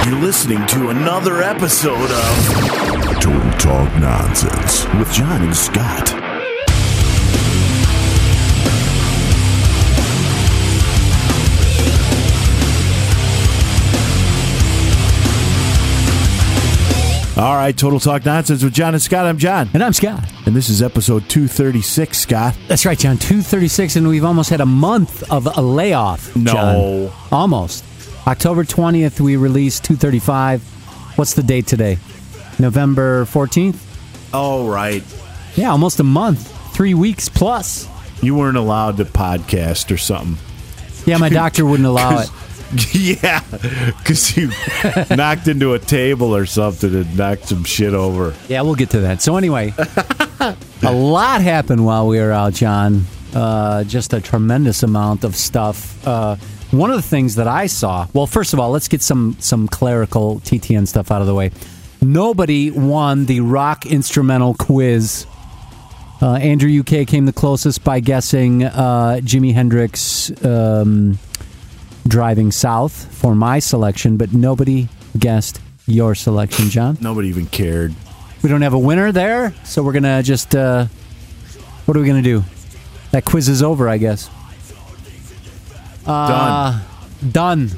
You're listening to another episode of Total Talk Nonsense with John and Scott. All right, Total Talk Nonsense with John and Scott. I'm John. And I'm Scott. And this is episode 236, Scott. That's right, John. 236, and we've almost had a month of a layoff, No. John. Almost. October 20th, we released 235. What's the date today? November 14th? Oh, right. Yeah, almost a month. 3 weeks plus. You weren't allowed to podcast or something. Yeah, my doctor wouldn't allow it. Yeah, because you knocked into a table or something and knocked some shit over. Yeah, we'll get to that. So anyway, a lot happened while we were out, John. Just a tremendous amount of stuff. One of the things that I saw, well, first of all, let's get some clerical TTN stuff out of the way. Nobody won the rock instrumental quiz. Andrew UK came the closest by guessing Jimi Hendrix Driving South for my selection, but nobody guessed your selection, John. Nobody even cared. We don't have a winner there, so we're going to just, what are we going to do? That quiz is over, I guess. Done.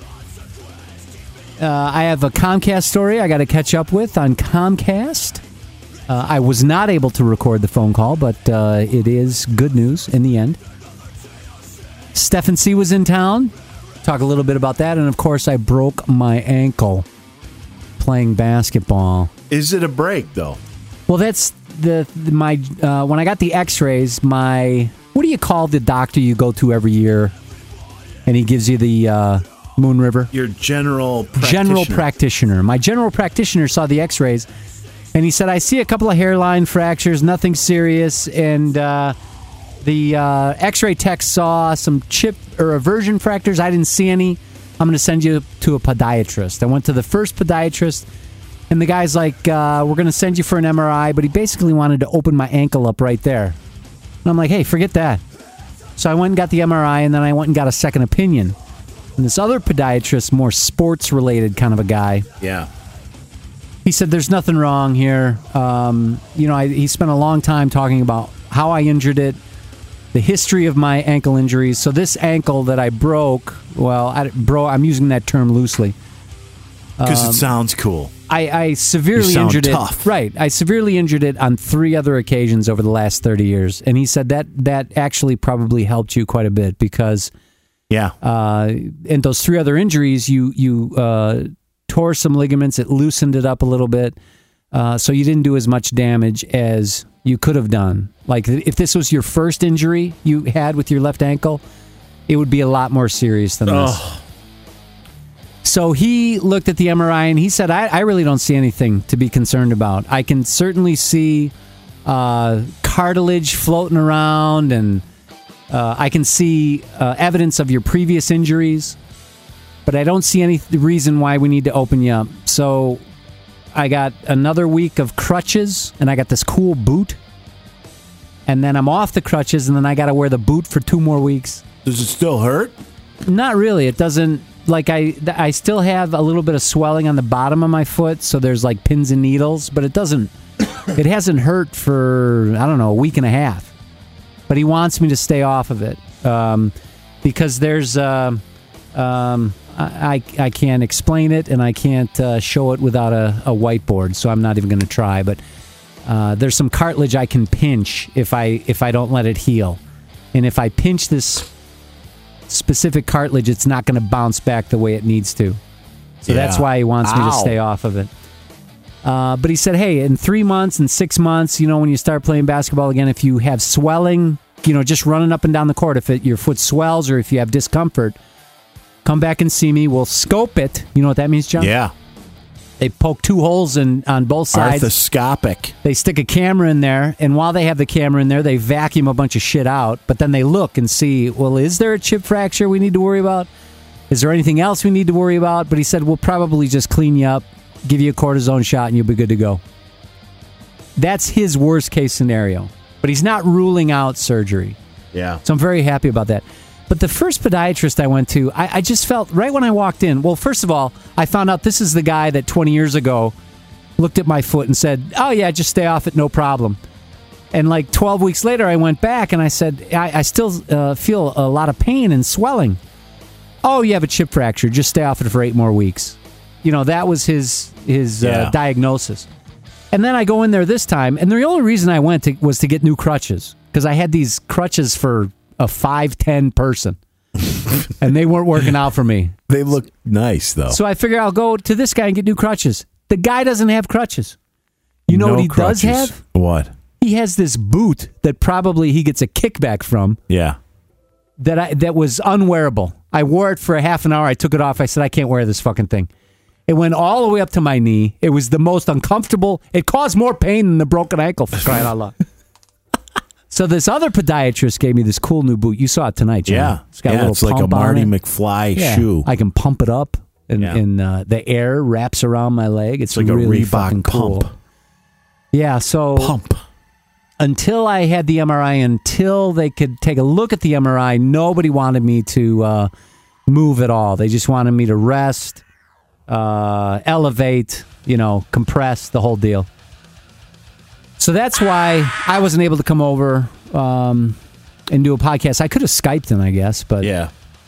I have a Comcast story I got to catch up with on Comcast. I was not able to record the phone call, but it is good news in the end. Stephen C. was in town. Talk a little bit about that, and of course, I broke my ankle playing basketball. Is it a break, though? Well, that's my when I got the X-rays. What do you call the doctor you go to every year, and he gives you the Moon River? Your general practitioner. My general practitioner saw the X-rays, and he said, "I see a couple of hairline fractures, nothing serious," and the X-ray tech saw some chip or aversion fractures. I didn't see any. I'm going to send you to a podiatrist. I went to the first podiatrist, and the guy's like, we're going to send you for an MRI, but he basically wanted to open my ankle up right there. And I'm like, hey, forget that. So I went and got the MRI, and then I went and got a second opinion. And this other podiatrist, more sports-related kind of a guy. Yeah. He said, there's nothing wrong here. He spent a long time talking about how I injured it, the history of my ankle injuries. So this ankle that I broke, I'm using that term loosely. Because it sounds cool. I severely injured tough. it. Right. I severely injured it on 3 other occasions over the last 30 years. And he said that actually probably helped you quite a bit because in those 3 other injuries, you tore some ligaments. It loosened it up a little bit. So you didn't do as much damage as you could have done. Like, if this was your first injury you had with your left ankle, it would be a lot more serious than this. So he looked at the MRI, and he said, I really don't see anything to be concerned about. I can certainly see cartilage floating around, and I can see evidence of your previous injuries, but I don't see any reason why we need to open you up. So I got another week of crutches, and I got this cool boot. And then I'm off the crutches, and then I got to wear the boot for 2 more weeks. Does it still hurt? Not really. It doesn't. Like, I still have a little bit of swelling on the bottom of my foot, so there's like pins and needles, but it doesn't. It hasn't hurt for, I don't know, a week and a half. But he wants me to stay off of it because there's I can't explain it, and I can't show it without a whiteboard, so I'm not even going to try. But there's some cartilage I can pinch if I don't let it heal. And if I pinch this specific cartilage, it's not going to bounce back the way it needs to. So that's why he wants me to stay off of it. But he said, hey, in 3 months and 6 months, when you start playing basketball again, if you have swelling, just running up and down the court, if your foot swells or if you have discomfort, come back and see me. We'll scope it. You know what that means, John? Yeah. They poke 2 holes on both sides. Arthroscopic. They stick a camera in there, and while they have the camera in there, they vacuum a bunch of shit out. But then they look and see, well, is there a chip fracture we need to worry about? Is there anything else we need to worry about? But he said, we'll probably just clean you up, give you a cortisone shot, and you'll be good to go. That's his worst case scenario. But he's not ruling out surgery. Yeah. So I'm very happy about that. But the first podiatrist I went to, I just felt right when I walked in. Well, first of all, I found out this is the guy that 20 years ago looked at my foot and said, "Oh yeah, just stay off it, no problem." And like 12 weeks later, I went back and I said, I still feel a lot of pain and swelling. "Oh, you have a chip fracture. Just stay off it for 8 more weeks." That was his diagnosis. And then I go in there this time, and the only reason I went was to get new crutches, because I had these crutches for a 5'10" person, and they weren't working out for me. They look nice, though. So I figure I'll go to this guy and get new crutches. The guy doesn't have crutches. You know what he does have? What? He has this boot that probably he gets a kickback from. Yeah. That was unwearable. I wore it for a half an hour. I took it off. I said, I can't wear this fucking thing. It went all the way up to my knee. It was the most uncomfortable. It caused more pain than the broken ankle, for crying out loud. So this other podiatrist gave me this cool new boot. You saw it tonight, Jim. Yeah. It's got a little it's like a pump on Marty it. McFly shoe. I can pump it up, and the air wraps around my leg. It's like really a fucking Reebok cool. pump. Yeah, so... Pump. Until I had the MRI, until they could take a look at the MRI, nobody wanted me to move at all. They just wanted me to rest, elevate, compress, the whole deal. So that's why I wasn't able to come over and do a podcast. I could have Skyped in, I guess, but yeah,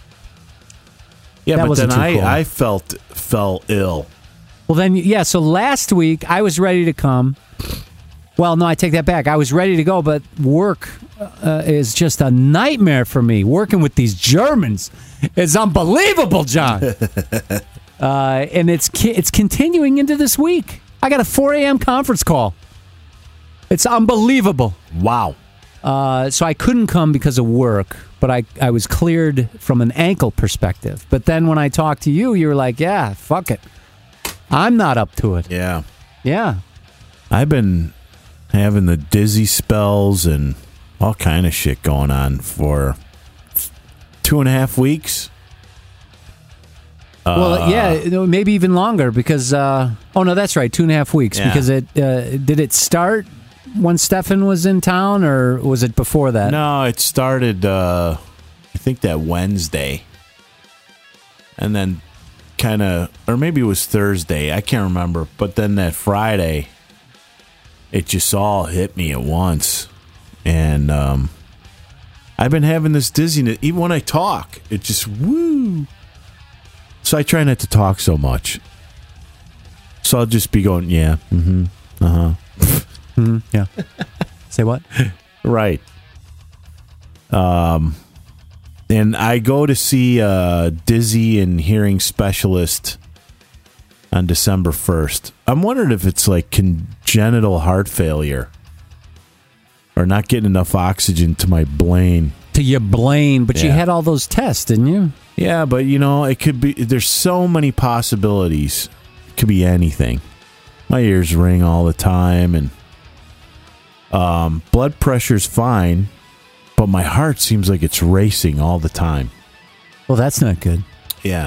that but then wasn't too cool. I fell ill. Well, then, so last week I was ready to come. Well, no, I take that back. I was ready to go, but work is just a nightmare for me. Working with these Germans is unbelievable, John. And it's continuing into this week. I got a 4 a.m. conference call. It's unbelievable. Wow. So I couldn't come because of work, but I was cleared from an ankle perspective. But then when I talked to you, you were like, yeah, fuck it. I'm not up to it. Yeah. Yeah. I've been having the dizzy spells and all kind of shit going on for 2.5 weeks. Well, yeah, maybe even longer because, oh no, that's right, 2.5 weeks. Yeah. Because did it start when Stefan was in town or was it before that? No, it started, I think that Wednesday. And then kind of, or maybe it was Thursday, I can't remember. But then that Friday, it just all hit me at once. And I've been having this dizziness. Even when I talk, it just, woo. So I try not to talk so much. So I'll just be going, yeah, mm-hmm, uh-huh. Yeah. Say what? Right. And I go to see a dizzy and hearing specialist on December 1st. I'm wondering if it's like congenital heart failure or not getting enough oxygen to my brain. To your brain, but you Yeah. had all those tests, didn't you? Yeah, but it could be, there's so many possibilities. It could be anything. My ears ring all the time, and blood pressure's fine, but my heart seems like it's racing all the time. Well, that's not good. Yeah.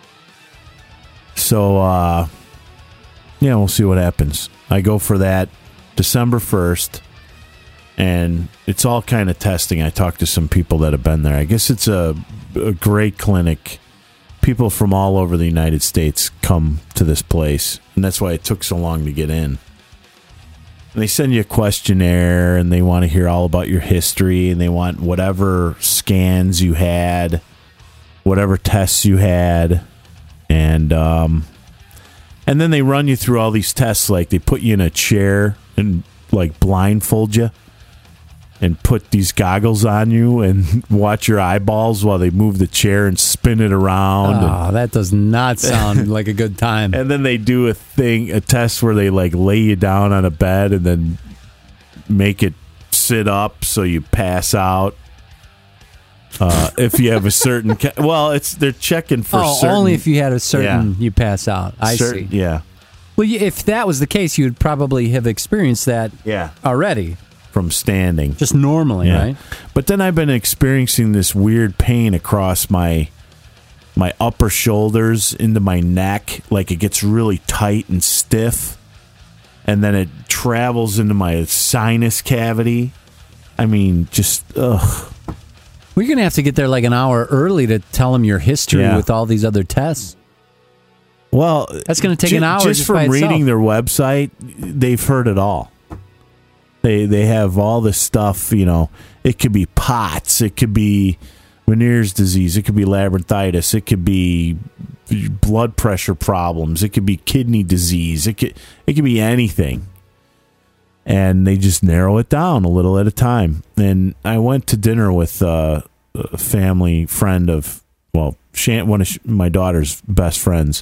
So, we'll see what happens. I go for that December 1st, and it's all kind of testing. I talked to some people that have been there. I guess it's a great clinic. People from all over the United States come to this place, and that's why it took so long to get in. And they send you a questionnaire, and they want to hear all about your history, and they want whatever scans you had, whatever tests you had, and then they run you through all these tests. Like they put you in a chair and like blindfold you and put these goggles on you and watch your eyeballs while they move the chair and spin it around. Oh, that does not sound like a good time. And then they do a test where they like lay you down on a bed and then make it sit up so you pass out. If you have a certain, they're checking for certain. Only if you had a certain, you pass out. I see. Yeah. Well, if that was the case, you would probably have experienced that already. From standing. Just normally, right? But then I've been experiencing this weird pain across my upper shoulders into my neck. Like it gets really tight and stiff. And then it travels into my sinus cavity. I mean, just, ugh. We're going to have to get there like an hour early to tell them your history with all these other tests. Well, that's going to take an hour just from reading their website. They've heard it all. They have all this stuff. It could be POTS, it could be Meniere's disease, it could be labyrinthitis, it could be blood pressure problems, it could be kidney disease, it could be anything. And they just narrow it down a little at a time. And I went to dinner with a family friend of, one of my daughter's best friends,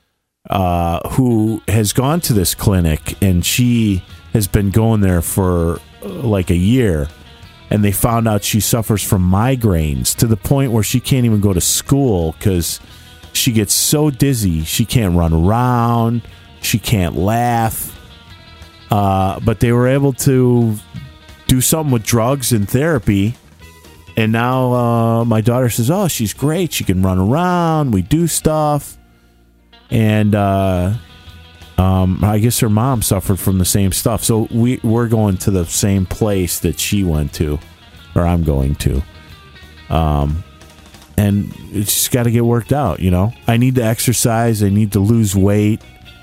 who has gone to this clinic, and she has been going there for like a year. And they found out she suffers from migraines to the point where she can't even go to school because she gets so dizzy. She can't run around. She can't laugh. But they were able to do something with drugs and therapy. And now my daughter says, oh, she's great. She can run around. We do stuff. And I guess her mom suffered from the same stuff. So we're going to the same place that she went to, or I'm going to. And it's just got to get worked out, I need to exercise. I need to lose weight.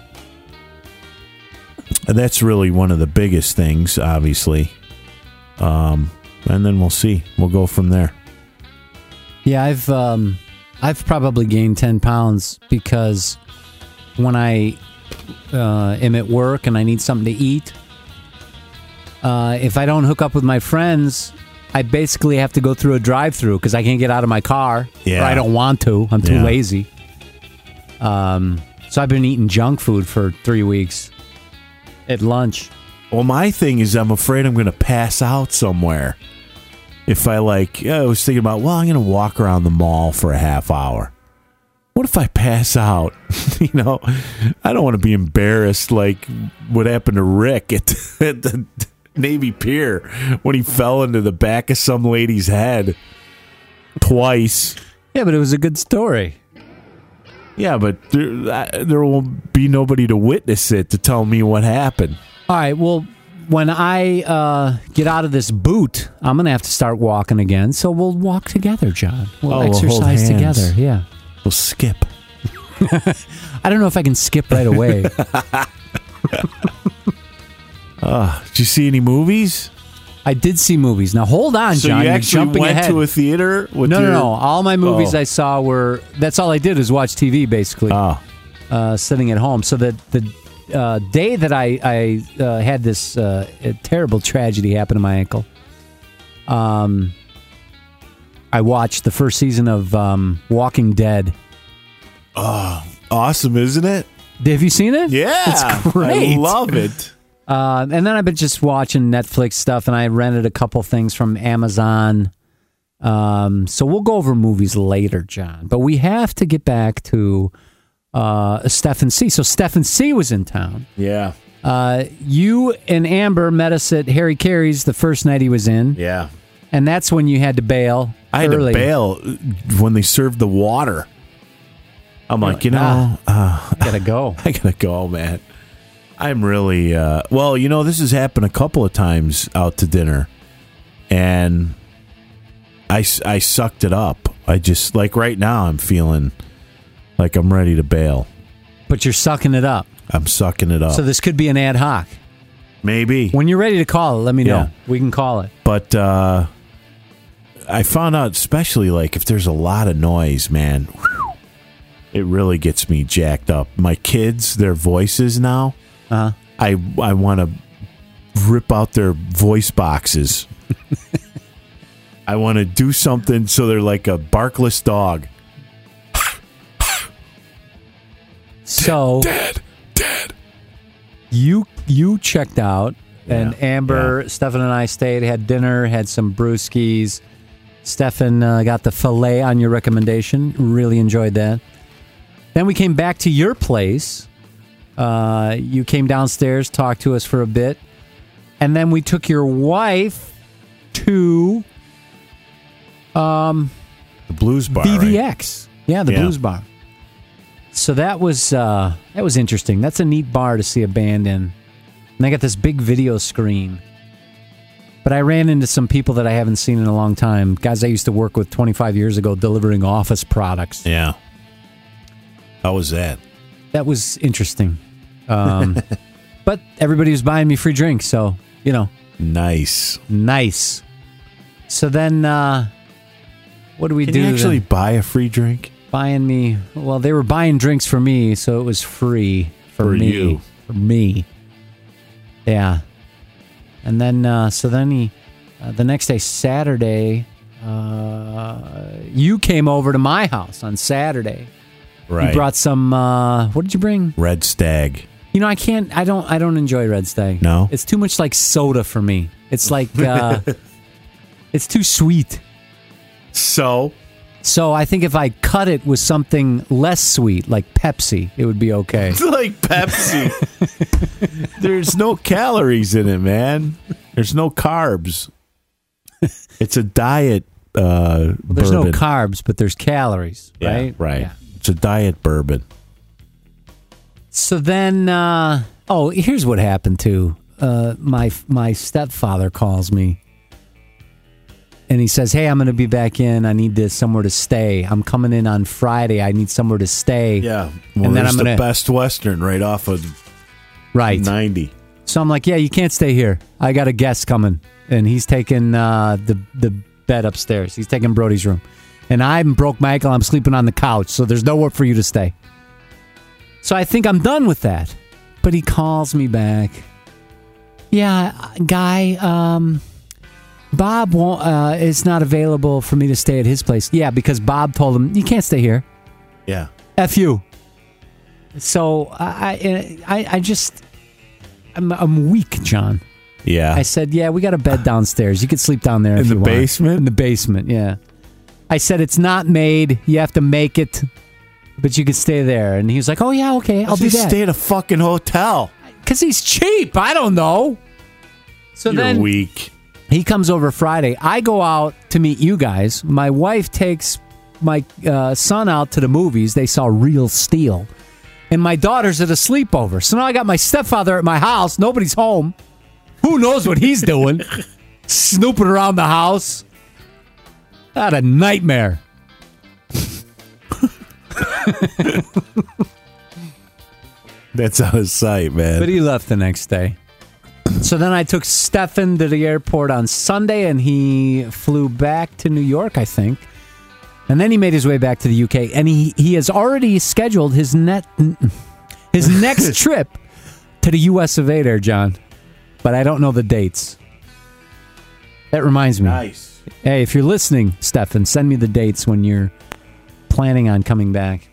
And that's really one of the biggest things, obviously. And then we'll see. We'll go from there. Yeah, I've probably gained 10 pounds because when I am at work and I need something to eat, if I don't hook up with my friends, I basically have to go through a drive-thru because I can't get out of my car. Yeah. Or I don't want to. I'm too lazy. So I've been eating junk food for 3 weeks at lunch. Well, my thing is I'm afraid I'm going to pass out somewhere. If I I was thinking about, I'm going to walk around the mall for a half hour. What if I pass out? I don't want to be embarrassed like what happened to Rick at the Navy Pier when he fell into the back of some lady's head twice. Yeah, but it was a good story. Yeah, but there will be nobody to witness it to tell me what happened. All right, well, when I get out of this boot, I'm going to have to start walking again. So we'll walk together, John. We'll exercise together. Yeah. We'll skip. I don't know if I can skip right away. Did you see any movies? I did see movies. Now, hold on, so John. You actually jumping went ahead. to a theater? No. All my movies I saw were... That's all I did is watch TV, basically. Sitting at home. So the day that I had this terrible tragedy happen to my ankle, I watched the first season of Walking Dead. Oh, awesome, isn't it? Have you seen it? Yeah. It's great. I love it. And then I've been just watching Netflix stuff, and I rented a couple things from Amazon. So we'll go over movies later, John. But we have to get back to Stephen C. So Stephen C. was in town. Yeah. You and Amber met us at Harry Carey's the first night he was in. Yeah. And that's when you had to bail. I had to bail when they served the water. I'm like, gotta go. I gotta go, man. I'm really, this has happened a couple of times out to dinner, and I sucked it up. I just, right now, I'm feeling like I'm ready to bail. But you're sucking it up. I'm sucking it up. So this could be an ad hoc. Maybe. When you're ready to call it, let me know. We can call it. But I found out, especially, if there's a lot of noise, man, it really gets me jacked up. My kids, their voices now, I want to rip out their voice boxes. I want to do something so they're like a barkless dog. So, Dad. You checked out, and Amber, Stefan and I stayed, had dinner, had some brewskis. Stefan got the filet on your recommendation. Really enjoyed that. Then we came back to your place. You came downstairs, talked to us for a bit. And then we took your wife to... the Blues Bar, BVX. Right? Yeah, the Blues Bar. So that was interesting. That's a neat bar to see a band in. And they got this big video screen. But I ran into some people that I haven't seen in a long time. Guys I used to work with 25 years ago delivering office products. Yeah. How was that? That was interesting. But everybody was buying me free drinks, so, you know. Nice. So then, what do we do? Can you actually buy a free drink? Buying me, well, they were buying drinks for me, so it was free for me. You. For me. Yeah. And then, so then he, the next day, Saturday, you came over to my house on Saturday. Right. You brought some, what did you bring? Red Stag. You know, I don't enjoy Red Stag. No? It's too much like soda for me. It's like, it's too sweet. So I think if I cut it with something less sweet, like Pepsi, it would be okay. It's like Pepsi. There's no calories in it, man. There's no carbs. It's a diet there's bourbon. no carbs, but there's calories, right? Yeah, right. Yeah. It's a diet bourbon. So then, here's what happened too. My stepfather calls me. And he says, hey, I'm going to be back in. I need somewhere to stay. I'm coming in on Friday. I need somewhere to stay. Yeah. Well, and then there's I'm the Best Western right off of 90. So I'm like, yeah, you can't stay here. I got a guest coming. And he's taking the bed upstairs. He's taking Brody's room. And I broke my ankle. I'm sleeping on the couch. So there's nowhere for you to stay. So I think I'm done with that. But he calls me back. Yeah, guy, Bob is not available for me to stay at his place. Yeah, because Bob told him, you can't stay here. Yeah. F you. So I'm weak, John. Yeah. I said, yeah, we got a bed downstairs. You can sleep down there if you want. In the basement? In the basement, yeah. I said, it's not made. You have to make it. But you can stay there. And he was like, oh, yeah, okay, I'll do that. Stay at a fucking hotel. Because he's cheap. I don't know. So You're then weak. He comes over Friday. I go out to meet you guys. My wife takes my son out to the movies. They saw Real Steel. And my daughter's at a sleepover. So now I got my stepfather at my house. Nobody's home. Who knows what he's doing? Snooping around the house. What a nightmare. That's out of sight, man. But he left the next day. So then I took Stefan to the airport on Sunday, and he flew back to New York, I think. And then he made his way back to the UK, and he has already scheduled his next trip to the US of A there, John. But I don't know the dates. That reminds me. Nice. Hey, if you're listening, Stefan, send me the dates when you're planning on coming back.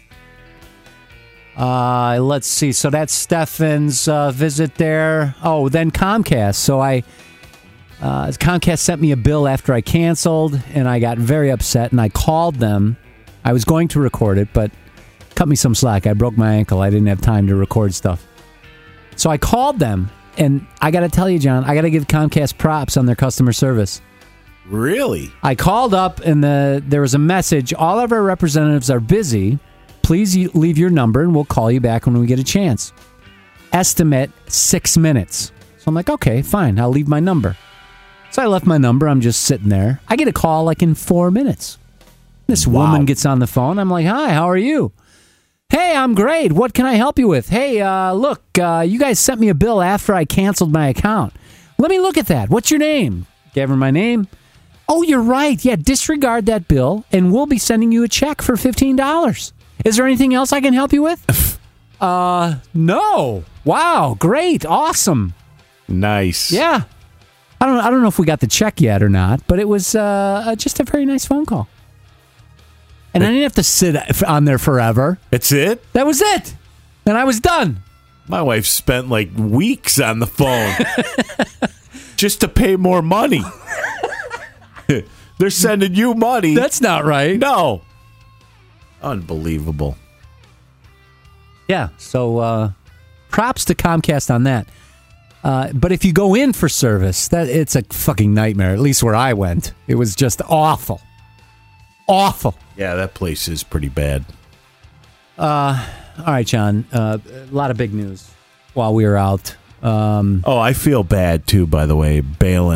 Let's see. So that's Stefan's visit there. Oh, then Comcast. So Comcast sent me a bill after I canceled, and I got very upset, and I called them. I was going to record it, but cut me some slack. I broke my ankle. I didn't have time to record stuff. So I called them, and I got to tell you, John, I got to give Comcast props on their customer service. Really? I called up, and there was a message. All of our representatives are busy. Please leave your number, and we'll call you back when we get a chance. Estimate 6 minutes. So I'm like, okay, fine. I'll leave my number. So I left my number. I'm just sitting there. I get a call like in 4 minutes. This woman gets on the phone. I'm like, hi, how are you? Hey, I'm great. What can I help you with? Hey, look, you guys sent me a bill after I canceled my account. Let me look at that. What's your name? Gave her my name. Oh, you're right. Yeah, disregard that bill, and we'll be sending you a check for $15. Is there anything else I can help you with? No. Wow, great, awesome. Nice. Yeah. I don't know if we got the check yet or not, but it was just a very nice phone call. And I didn't have to sit on there forever. That's it? That was it. And I was done. My wife spent like weeks on the phone just to pay more money. They're sending you money. That's not right. No. Unbelievable. Yeah, so props to Comcast on that. But if you go in for service, it's a fucking nightmare, at least where I went. It was just awful. Awful. Yeah, that place is pretty bad. All right, John. A lot of big news while we were out. I feel bad, too, by the way. Balin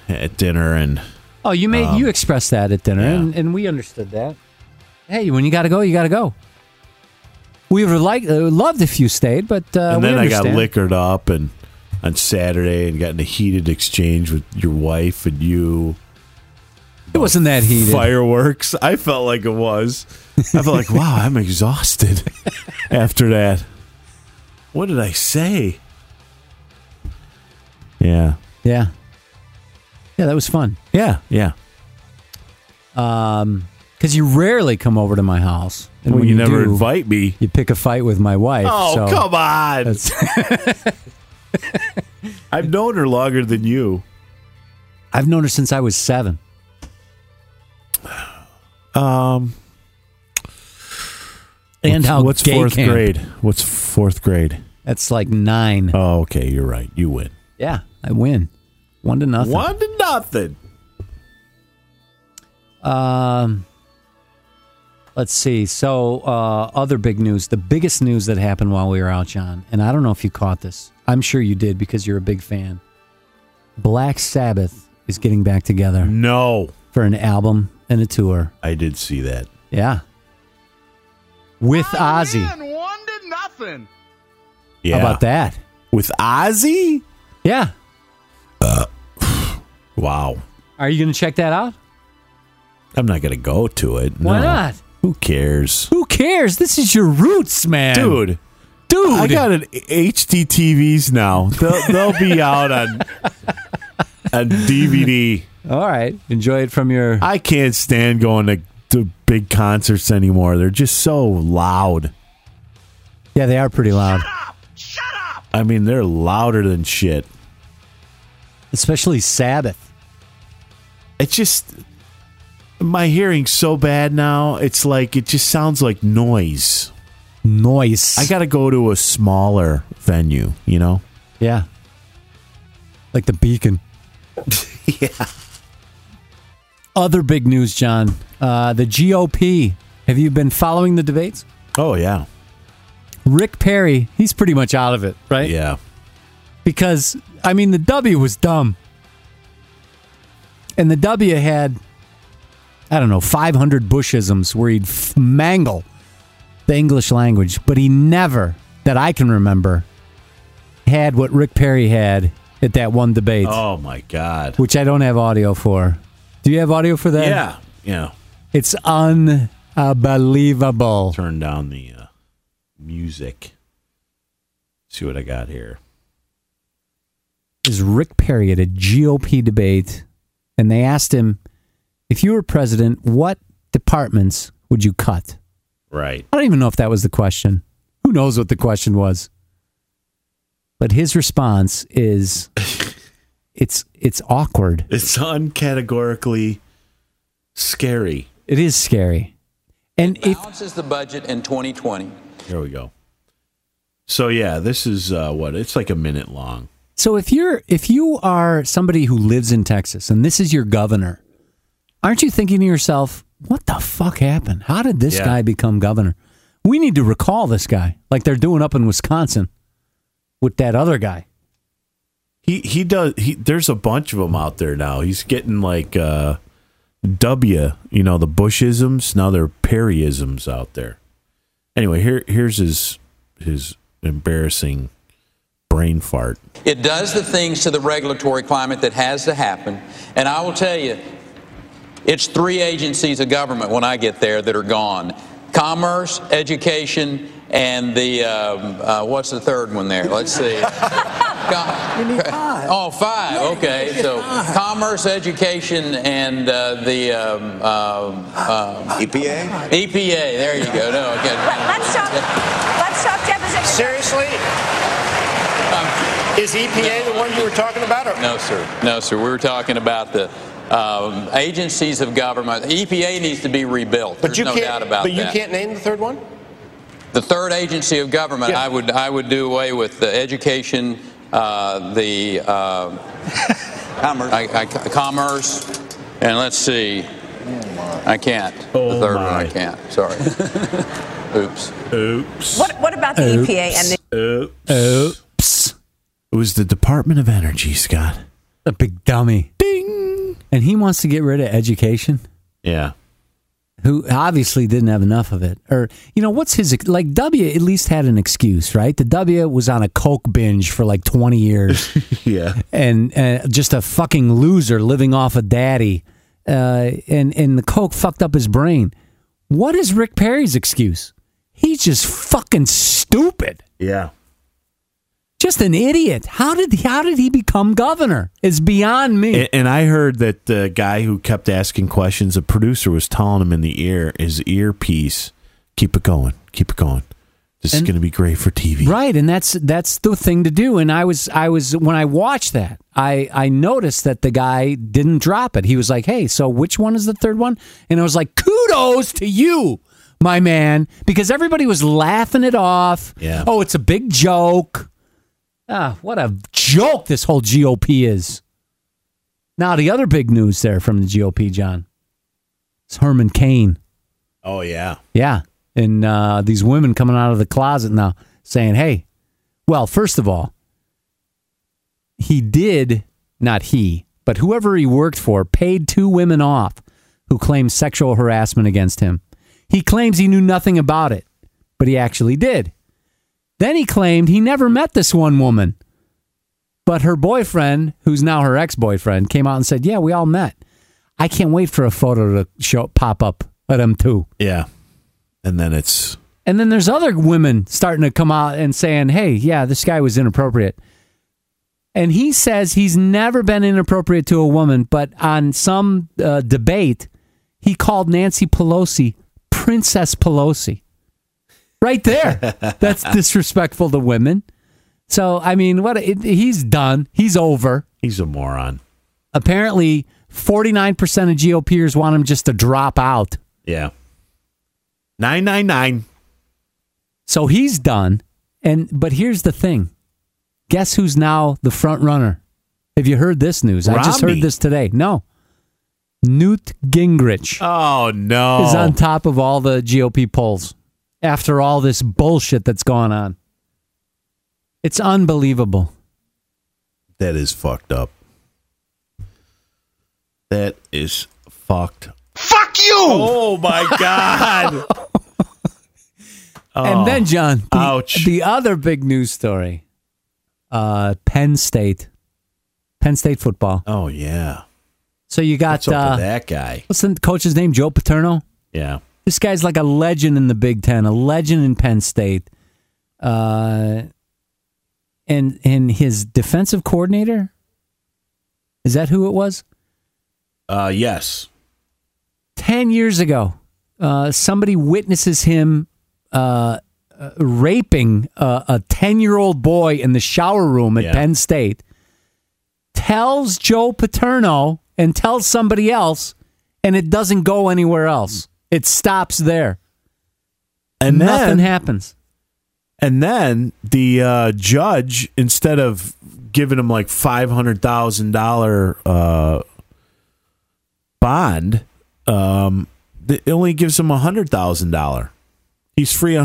at dinner, and you expressed that at dinner, and we understood that. Hey, when you got to go, you got to go. We would loved if you stayed, but and then we I got understand. liquored up and on Saturday and got in a heated exchange with your wife and you. It wasn't that heated. Fireworks. I felt like it was. I felt like, wow, I'm exhausted after that. What did I say? Yeah. Yeah. Yeah, that was fun. Yeah. Because you rarely come over to my house. And when you never invite me. You pick a fight with my wife. Oh, come on. I've known her longer than you. I've known her since I was 7. And what's fourth grade? What's fourth grade? That's like 9. Oh, okay. You're right. You win. Yeah, I win. 1-0. 1-0. Let's see. So, other big news. The biggest news that happened while we were out, John, and I don't know if you caught this. I'm sure you did because you're a big fan. Black Sabbath is getting back together. No. For an album and a tour. I did see that. Yeah. With Ozzy. 1-0. Yeah. How about that? With Ozzy? Yeah. Wow. Are you going to check that out? I'm not going to go to it. Why No. not? Who cares? Who cares? This is your roots, man. Dude. I got an HD TVs now. They'll be out on DVD. All right. Enjoy it from your... I can't stand going to big concerts anymore. They're just so loud. Yeah, they are pretty loud. Shut up! I mean, they're louder than shit. Especially Sabbath. It's just... My hearing's so bad now. It's like, it just sounds like noise. Noise. I got to go to a smaller venue, you know? Yeah. Like the Beacon. Yeah. Other big news, John. The GOP. Have you been following the debates? Oh, yeah. Rick Perry, he's pretty much out of it, right? Yeah. Because, I mean, the W was dumb. And the W had, 500 Bushisms where he'd mangle the English language. But he never, that I can remember, had what Rick Perry had at that one debate. Oh, my God. Which I don't have audio for. Do you have audio for that? Yeah. Yeah. It's unbelievable. Turn down the music. See what I got here. Is Rick Perry at a GOP debate, and they asked him, if you were president, what departments would you cut? Right. I don't even know if that was the question. Who knows what the question was? But his response is, it's awkward. It's uncategorically scary. It is scary. And it balances the budget in 2020. Here we go. So yeah, this is it's like a minute long. So if you are somebody who lives in Texas and this is your governor, aren't you thinking to yourself, what the fuck happened? How did this guy become governor? We need to recall this guy, like they're doing up in Wisconsin with that other guy. He does. There's a bunch of them out there now. He's getting like the Bushisms. Now they're Perryisms out there. Anyway, here's his embarrassing brain fart. It does the things to the regulatory climate that has to happen. And I will tell you, it's 3 agencies of government when I get there that are gone. Commerce, education, and the, what's the third one there? Let's see. You need 5. Oh, 5. Okay. So commerce, education, and the EPA? EPA. There you go. No, okay. Let's talk deposition. Seriously? Is EPA the one you were talking about? Or? No, sir. No, sir. We were talking about the agencies of government. EPA needs to be rebuilt. There's no doubt about that. But you can't name the third one? The third agency of government, yeah. I would do away with the education, the commerce, and let's see. I can't. The third one, I can't. Sorry. Oops. What about the EPA and the... Oops. It was the Department of Energy, Scott. A big dummy. Ding. And he wants to get rid of education? Yeah. Who obviously didn't have enough of it. Or, what's his... Like, W at least had an excuse, right? The W was on a Coke binge for like 20 years. Yeah. And just a fucking loser living off of daddy. And the Coke fucked up his brain. What is Rick Perry's excuse? He's just fucking stupid. Yeah. Just an idiot. How did he become governor? It's beyond me. And I heard that the guy who kept asking questions, the producer was telling him in the ear, his earpiece, keep it going. This is going to be great for TV. Right, and that's the thing to do. And I was when I watched that, I noticed that the guy didn't drop it. He was like, "Hey, so which one is the third one?" And I was like, "Kudos to you, my man," because everybody was laughing it off. Yeah. Oh, it's a big joke. What a joke this whole GOP is. Now, the other big news there from the GOP, John, is Herman Cain. Oh, yeah. Yeah. And these women coming out of the closet now saying, hey, well, first of all, not he, but whoever he worked for paid 2 women off who claimed sexual harassment against him. He claims he knew nothing about it, but he actually did. Then he claimed he never met this one woman. But her boyfriend, who's now her ex-boyfriend, came out and said, yeah, we all met. I can't wait for a photo to pop up of them too. Yeah. And then there's other women starting to come out and saying, hey, yeah, this guy was inappropriate. And he says he's never been inappropriate to a woman, but on some debate, he called Nancy Pelosi Princess Pelosi. Right there. That's disrespectful to women. So, I mean, he's done. He's over. He's a moron. Apparently, 49% of GOPers want him just to drop out. Yeah. 999. So he's done. But here's the thing. Guess who's now the front runner? Have you heard this news? Romney. I just heard this today. No. Newt Gingrich. Oh, no. Is on top of all the GOP polls. After all this bullshit that's gone on. It's unbelievable. That is fucked up. That is fucked. Fuck you! Oh, my God. And then, John, ouch. The other big news story. Penn State football. Oh, yeah. So you got... What's up with that guy? What's the coach's name? Joe Paterno? Yeah. This guy's like a legend in the Big Ten, a legend in Penn State. And his defensive coordinator, is that who it was? Yes. 10 years ago, somebody witnesses him raping a 10-year-old boy in the shower room at Penn State, tells Joe Paterno and tells somebody else, and it doesn't go anywhere else. It stops there. And nothing happens. And then the judge, instead of giving him like $500,000 bond, it only gives him $100,000. He's free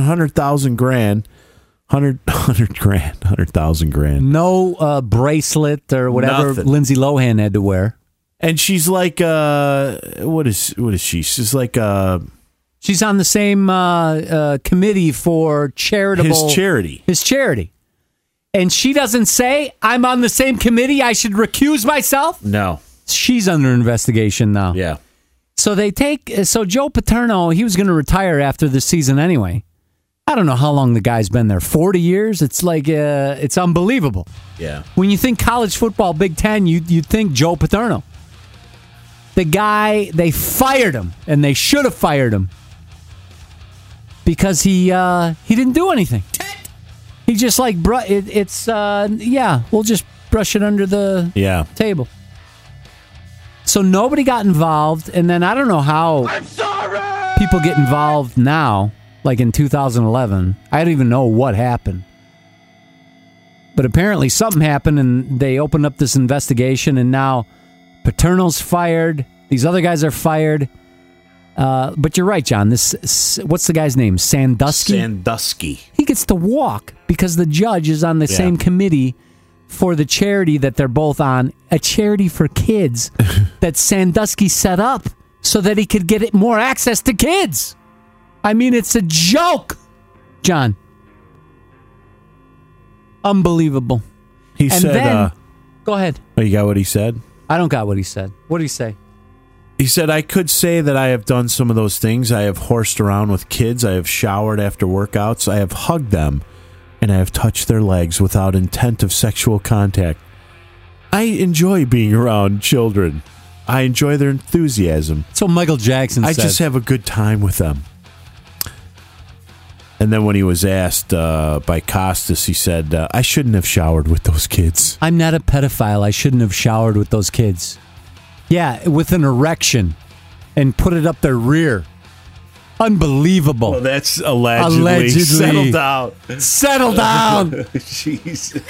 $100,000. No bracelet or whatever Nothing. Lindsay Lohan had to wear. And she's like, what is she? She's like, she's on the same committee for his charity. And she doesn't say, I'm on the same committee, I should recuse myself? No. She's under investigation now. Yeah. So Joe Paterno, he was going to retire after this season anyway. I don't know how long the guy's been there. 40 years? It's like, it's unbelievable. Yeah. When you think college football, Big Ten, you think Joe Paterno. The guy, they fired him, and they should have fired him because he didn't do anything. He just like, we'll just brush it under the table. So nobody got involved, and then I don't know how people get involved now, like in 2011. I don't even know what happened. But apparently something happened, and they opened up this investigation, and now Paterno's fired. These other guys are fired. But you're right, John. What's the guy's name? Sandusky? Sandusky. He gets to walk because the judge is on the same committee for the charity that they're both on, a charity for kids that Sandusky set up so that he could get it more access to kids. I mean, it's a joke, John. Unbelievable. He said, go ahead. Oh, you got what he said? I don't got what he said. What did he say? He said, I could say that I have done some of those things. I have horsed around with kids. I have showered after workouts. I have hugged them. And I have touched their legs without intent of sexual contact. I enjoy being around children. I enjoy their enthusiasm. That's what Michael Jackson said. I just have a good time with them. And then when he was asked by Costas, he said, I shouldn't have showered with those kids. I'm not a pedophile. I shouldn't have showered with those kids. Yeah, with an erection and put it up their rear. Unbelievable. Well, that's allegedly. Settle down. Settle down. Jeez.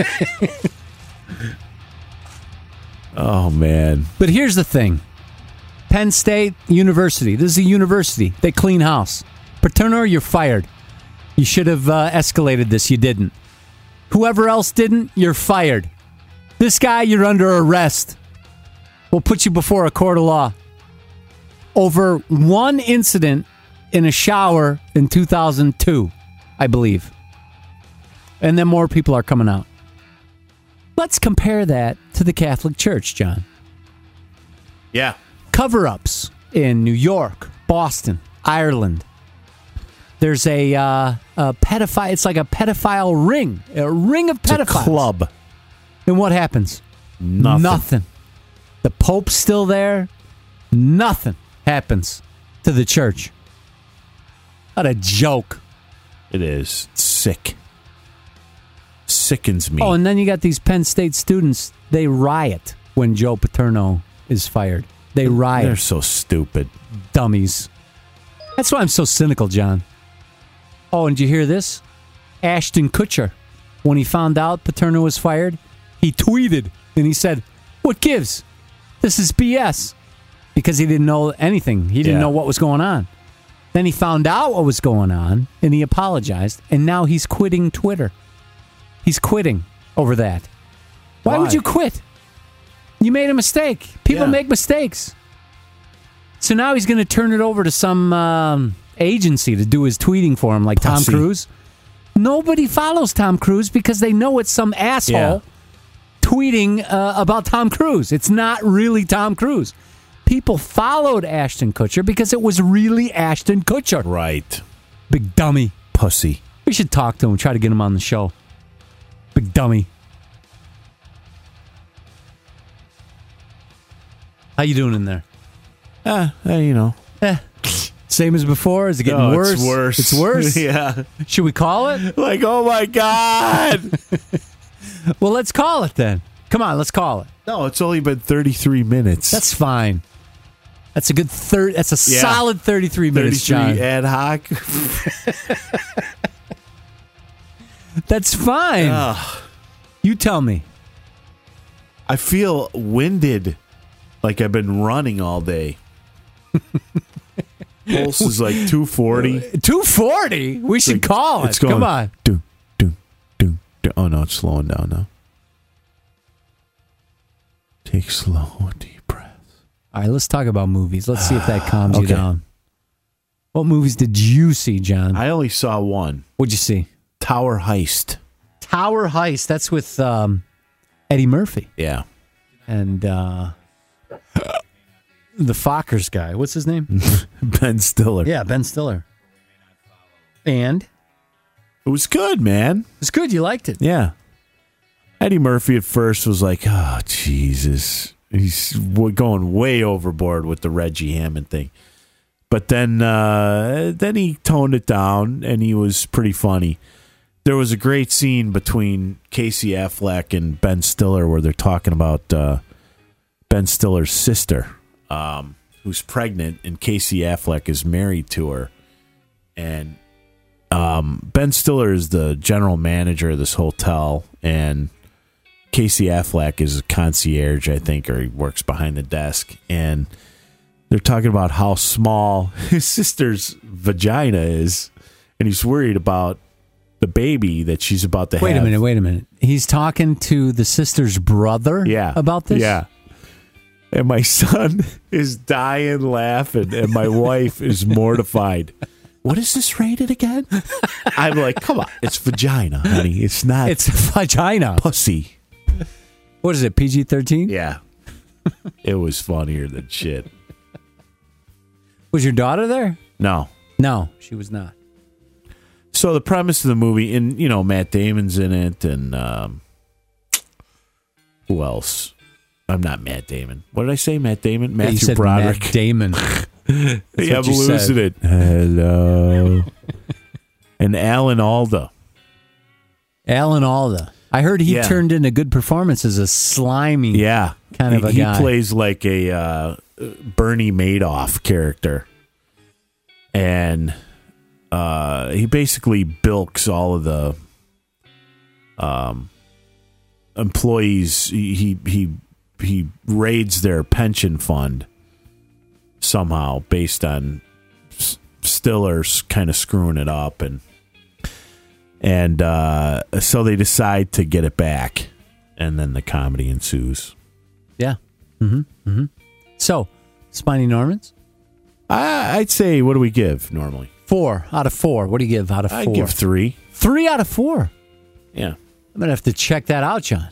Oh, man. But here's the thing. Penn State University. This is a university. They clean house. Paterno, you're fired. You should have escalated this. You didn't. Whoever else didn't, you're fired. This guy, you're under arrest. We'll put you before a court of law. Over one incident in a shower in 2002, I believe. And then more people are coming out. Let's compare that to the Catholic Church, John. Yeah. Cover-ups in New York, Boston, Ireland. There's a pedophile. It's like a pedophile ring. A ring of pedophiles. It's a club. And what happens? Nothing. The Pope's still there. Nothing happens to the church. What a joke. It is. It's sick. Sickens me. Oh, and then you got these Penn State students. They riot when Joe Paterno is fired. They riot. They're so stupid. Dummies. That's why I'm so cynical, John. Oh, and did you hear this? Ashton Kutcher, when he found out Paterno was fired, he tweeted and he said, "What gives? This is BS." Because he didn't know anything. He didn't know what was going on. Then he found out what was going on, and he apologized, and now he's quitting Twitter. He's quitting over that. Why would you quit? You made a mistake. People make mistakes. So now he's going to turn it over to some agency to do his tweeting for him, like Tom Cruise. Nobody follows Tom Cruise because they know it's some asshole tweeting about Tom Cruise. It's not really Tom Cruise. People followed Ashton Kutcher because it was really Ashton Kutcher. Right. Big dummy. Pussy. We should talk to him, try to get him on the show. Big dummy. How you doing in there? You know. Same as before? Is it getting worse? It's worse. It's worse? Yeah. Should we call it? Like, oh my God. Well, let's call it then. Come on, let's call it. No, it's only been 33 minutes. That's fine. That's a good That's a solid 33 minutes, 33 John. ad hoc. That's fine. You tell me. I feel winded, like I've been running all day. Pulse is like 240. 240? We should call it. It's going, come on. Do. Oh, no, it's slowing down now. Take slow, deep breaths. All right, let's talk about movies. Let's see if that calms you down. What movies did you see, John? I only saw one. What'd you see? Tower Heist. Tower Heist. That's with Eddie Murphy. Yeah. And the Fockers guy. What's his name? Ben Stiller. Yeah, Ben Stiller. And? It was good, man. It's good. You liked it. Yeah. Eddie Murphy at first was like, oh, Jesus. He's going way overboard with the Reggie Hammond thing. But then he toned it down, and he was pretty funny. There was a great scene between Casey Affleck and Ben Stiller where they're talking about Ben Stiller's sister, who's pregnant, and Casey Affleck is married to her. And Ben Stiller is the general manager of this hotel, and Casey Affleck is a concierge, I think, or he works behind the desk. And they're talking about how small his sister's vagina is, and he's worried about the baby that she's about to have. Wait a minute. He's talking to the sister's brother about this? Yeah. And my son is dying laughing, and my wife is mortified. What is this rated again? I'm like, come on. It's vagina, honey. It's not. It's vagina. Pussy. What is it, PG-13? Yeah. It was funnier than shit. Was your daughter there? No. No, she was not. So the premise of the movie, and, Matt Damon's in it, and who else? I'm not Matt Damon. What did I say? Matt Damon? Matthew you said Broderick. Matt Damon. Yeah, I'm losing it. Hello. And Alan Alda. Alan Alda. I heard he turned in a good performance as a slimy kind of a guy. He plays like a Bernie Madoff character. And he basically bilks all of the employees. He raids their pension fund somehow based on Stiller's kind of screwing it up, and so they decide to get it back, and then the comedy ensues. Yeah. So, Spiny Normans? I'd say, what do we give normally? 4 out of 4. What do you give out of 4? I'd give 3. 3 out of 4? Yeah. I'm going to have to check that out, John.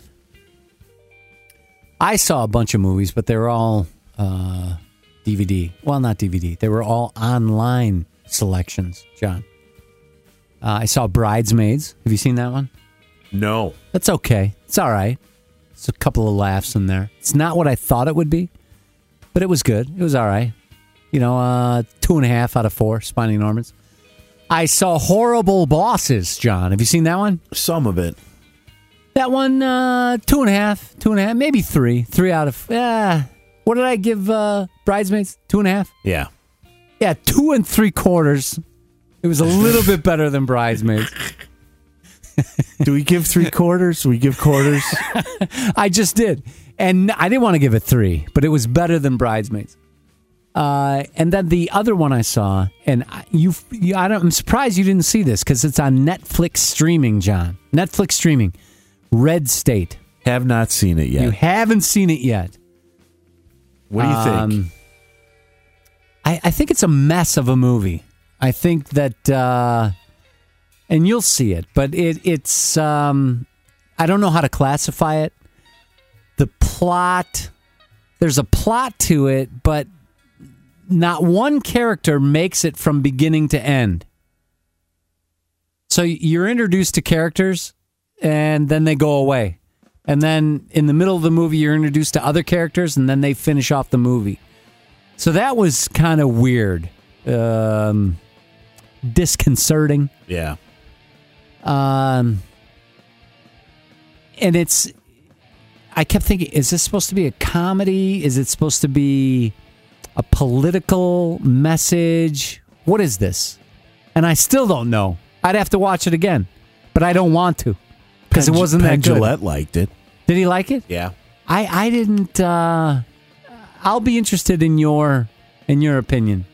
I saw a bunch of movies, but they were all DVD. Well, not DVD. They were all online selections, John. I saw Bridesmaids. Have you seen that one? No. That's okay. It's all right. It's a couple of laughs in there. It's not what I thought it would be, but it was good. It was all right. 2.5 out of 4, Spiny Normans. I saw Horrible Bosses, John. Have you seen that one? Some of it. That one, 2.5, maybe 3. 3 out of... what did I give Bridesmaids? 2.5? Yeah. Yeah, 2 3/4. It was a little bit better than Bridesmaids. Do we give 3/4? We give quarters? I just did. And I didn't want to give it 3, but it was better than Bridesmaids. And then the other one I saw, and I'm surprised you didn't see this because it's on Netflix streaming, John. Netflix streaming. Red State. Have not seen it yet. You haven't seen it yet. What do you think? I think it's a mess of a movie. I think that, and you'll see it, but it's, I don't know how to classify it. The plot, there's a plot to it, but not one character makes it from beginning to end. So you're introduced to characters, and then they go away. And then in the middle of the movie, you're introduced to other characters, and then they finish off the movie. So that was kind of weird. Disconcerting. Yeah. And I kept thinking, is this supposed to be a comedy? Is it supposed to be a political message? What is this? And I still don't know. I'd have to watch it again, but I don't want to because it wasn't that good. Gillette liked it. Did he like it? Yeah. I didn't. I'll be interested in your opinion.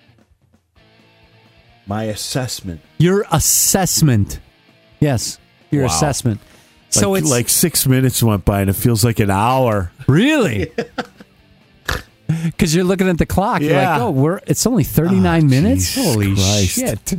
My assessment. Your assessment. Yes, your assessment. So it's like 6 minutes went by and it feels like an hour. Really? Because you're looking at the clock. Yeah. You're like, it's only 39 minutes? Jesus Holy Christ. shit.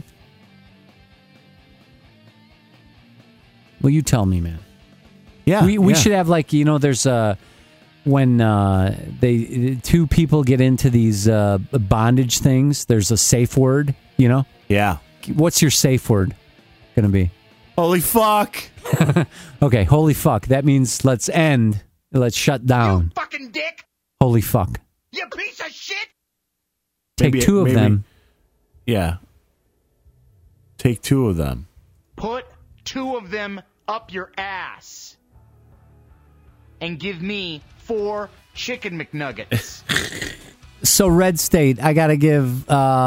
Well, you tell me, man. Yeah. We should have there's when two people get into these bondage things, there's a safe word, Yeah. What's your safe word going to be? Holy fuck. Okay, holy fuck. That means let's end. Let's shut down. You fucking dick. Holy fuck. You piece of shit. Take two of them. Yeah. Take 2 of them. Put 2 of them up your ass. And give me 4 chicken McNuggets. So Red State, I got to give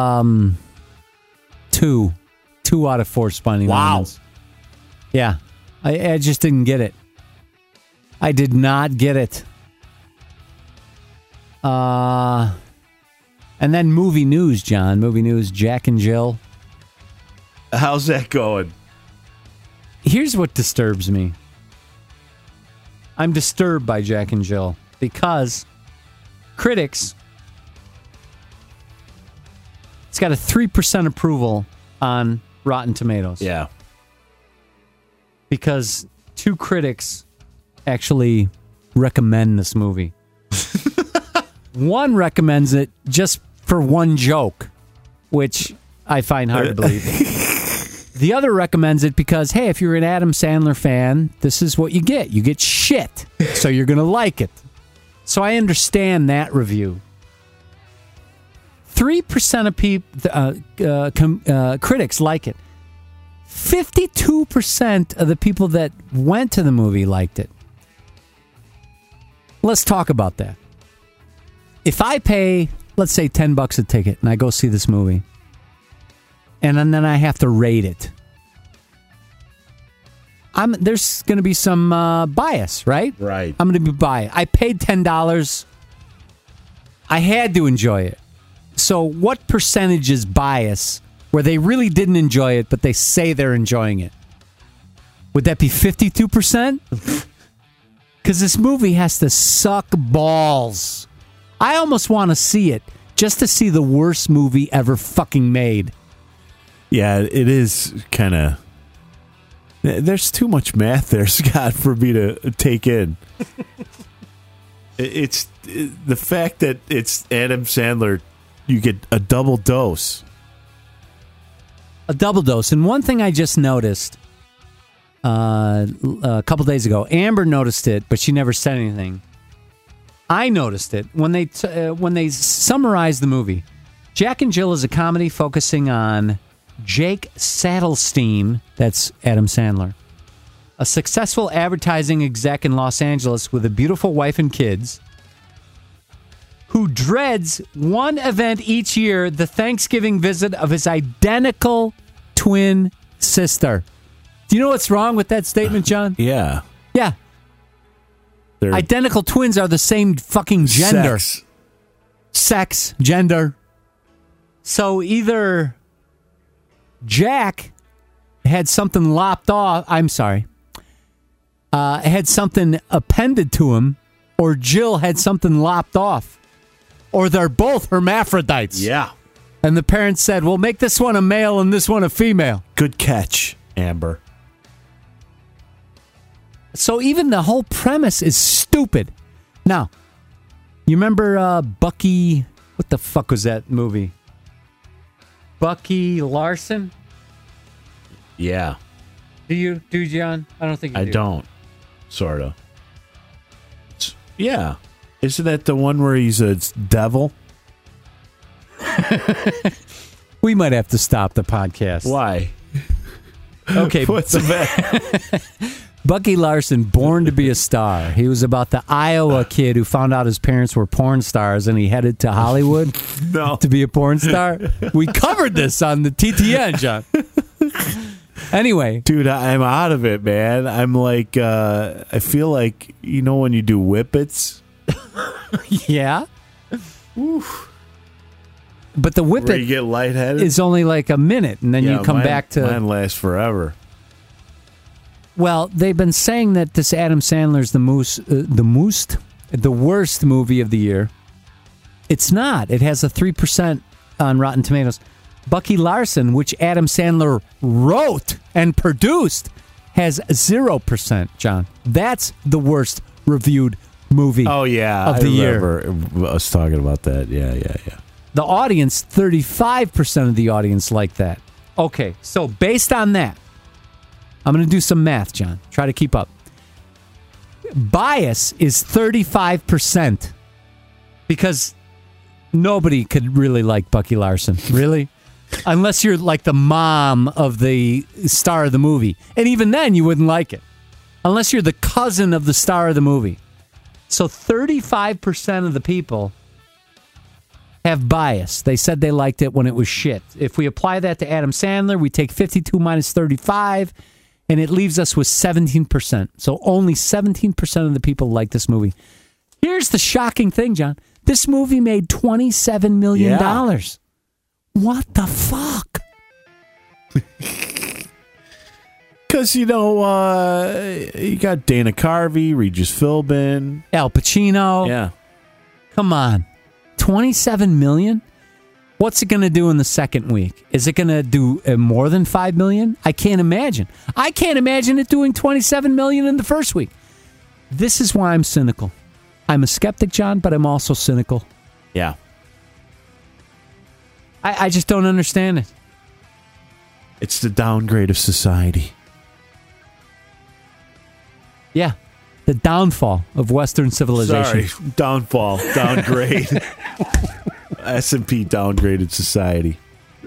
2. 2 out of 4 Spiny Normans. Yeah. I just didn't get it. I did not get it. And then movie news, John. Movie news, Jack and Jill. How's that going? Here's what disturbs me. I'm disturbed by Jack and Jill because critics, it's got a 3% approval on Rotten Tomatoes. Yeah. Because 2 critics actually recommend this movie. One recommends it just for one joke, which I find hard to believe. The other recommends it because, hey, if you're an Adam Sandler fan, this is what you get. You get shit, so you're going to like it. So I understand that review. 3% of critics like it. 52% of the people that went to the movie liked it. Let's talk about that. If I pay, let's say, $10 a ticket and I go see this movie, and then I have to rate it, there's going to be some bias, right? Right. I'm going to be biased. I paid $10. I had to enjoy it. So what percentage is bias where they really didn't enjoy it, but they say they're enjoying it? Would that be 52%? Because this movie has to suck balls. I almost want to see it just to see the worst movie ever fucking made. Yeah, it is kind of... There's too much math there, Scott, for me to take in. It's the fact that it's Adam Sandler, you get a double dose. A double dose. And one thing I just noticed a couple days ago, Amber noticed it, but she never said anything. I noticed it when they summarized the movie. Jack and Jill is a comedy focusing on Jake Saddlestein, that's Adam Sandler, a successful advertising exec in Los Angeles with a beautiful wife and kids, who dreads one event each year, the Thanksgiving visit of his identical twin sister. Do you know what's wrong with that statement, John? Yeah. Yeah. They're identical twins are the same fucking gender. Sex, gender. So either Jack had something lopped off, had something appended to him, or Jill had something lopped off. Or they're both hermaphrodites. Yeah. And the parents said, well, make this one a male and this one a female. Good catch, Amber. So even the whole premise is stupid. Now, you remember Bucky... What the fuck was that movie? Bucky Larson? Yeah. Do you, John? I don't think you do. I don't. Sort of. Yeah. Isn't that the one where he's a devil? We might have to stop the podcast. Why? Okay. What's the matter? Bucky Larson, Born to be a Star. He was about the Iowa kid who found out his parents were porn stars and he headed to Hollywood to be a porn star. We covered this on the TTN, John. Anyway. Dude, I'm out of it, man. I'm like, I feel like, you know when you do whippets? Yeah. Oof. But the whippet where you get lightheaded is only like a minute, and then you come back to... Mine lasts forever. Well, they've been saying that this Adam Sandler's the worst movie of the year. It's not. It has a 3% on Rotten Tomatoes. Bucky Larson, which Adam Sandler wrote and produced, has 0%, John. That's the worst reviewed movie of the year. I remember us talking about that. Yeah. The audience, 35% of the audience liked that. Okay, so based on that, I'm going to do some math, John. Try to keep up. Bias is 35% because nobody could really like Bucky Larson. Really? Unless you're like the mom of the star of the movie. And even then, you wouldn't like it. Unless you're the cousin of the star of the movie. So 35% of the people have bias. They said they liked it when it was shit. If we apply that to Adam Sandler, we take 52 minus 35, and it leaves us with 17%. So only 17% of the people like this movie. Here's the shocking thing, John. This movie made $27 million. Yeah. What the fuck? because, you got Dana Carvey, Regis Philbin. Al Pacino. Yeah. Come on. $27 million? What's it going to do in the second week? Is it going to do more than $5 million? I can't imagine. I can't imagine it doing $27 million in the first week. This is why I'm cynical. I'm a skeptic, John, but I'm also cynical. Yeah. I just don't understand it. It's the downgrade of society. Yeah. The downfall of Western civilization. Sorry. Downfall. Downgrade. S&P downgraded society.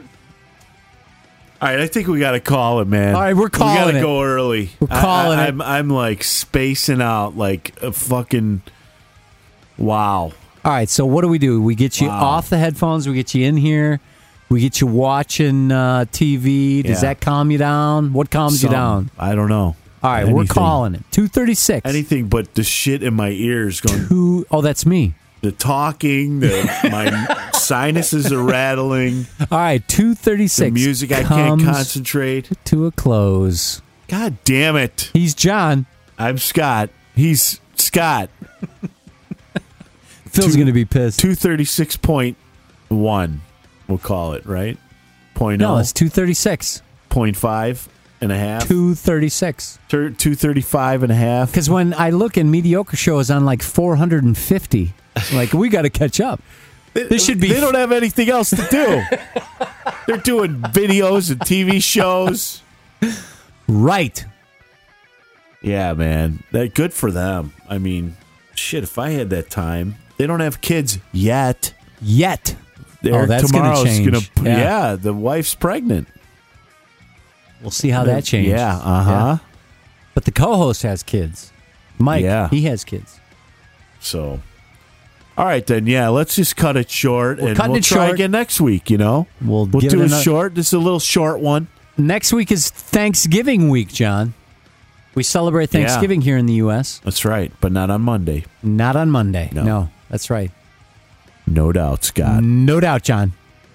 All right, I think we got to call it, man. All right, we're calling it. We got to go early. We're calling it. I'm like spacing out like a fucking wow. All right, so what do? We get you off the headphones. We get you in here. We get you watching TV. Does that calm you down? What calms you down? I don't know. All right, we're calling it. 2:36. Anything but the shit in my ears going. Oh, that's me. The talking, my sinuses are rattling. All right, 2:36. The music, I can't concentrate. To a close. God damn it. He's John. I'm Scott. He's Scott. Phil's going to be pissed. 236.1, we'll call it, right? No, it's 236. 0.5 and a half. 236. 235 and a half. Because when I look in mediocre shows on like 450, like we got to catch up. This should be. They don't have anything else to do. They're doing videos and TV shows. Right. Yeah, man. Good for them. I mean, shit, if I had that time. They don't have kids yet. That's going to change. Yeah, the wife's pregnant. We'll see how that changes. Yeah, yeah. But the co-host has kids. Mike, he has kids. So, all right then. Yeah, let's just cut it short, we'll try short again next week. We'll do it short. This is a little short one. Next week is Thanksgiving week, John. We celebrate Thanksgiving here in the U.S. That's right, but not on Monday. Not on Monday. No, that's right. No doubt, Scott. No doubt, John.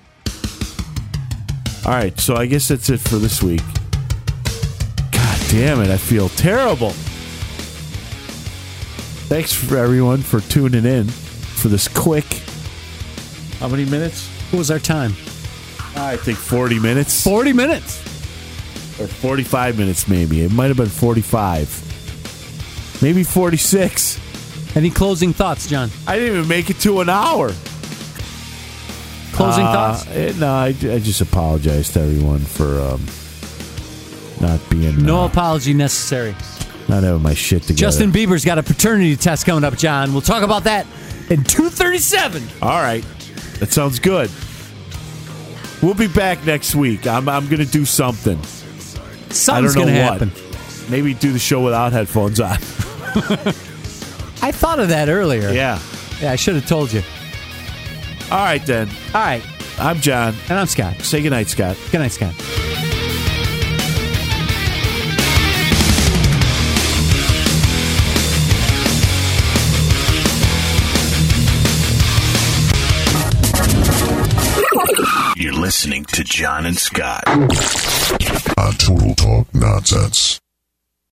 All right, so I guess that's it for this week. God damn it, I feel terrible. Thanks for everyone for tuning in for this quick. How many minutes? What was our time? I think 40 minutes. 40 minutes. Or 45 minutes, maybe. It might have been 45. Maybe 46. Any closing thoughts, John? I didn't even make it to an hour. Closing thoughts? No, I just apologize to everyone for not being... No apology necessary. Not having my shit together. Justin Bieber's got a paternity test coming up, John. We'll talk about that in 2:37. All right. That sounds good. We'll be back next week. I'm going to do something. Something's going to happen. Maybe do the show without headphones on. I thought of that earlier. Yeah, I should have told you. All right, then. All right. I'm John. And I'm Scott. Say goodnight, Scott. Good night, Scott. You're listening to John and Scott on Total Talk Nonsense.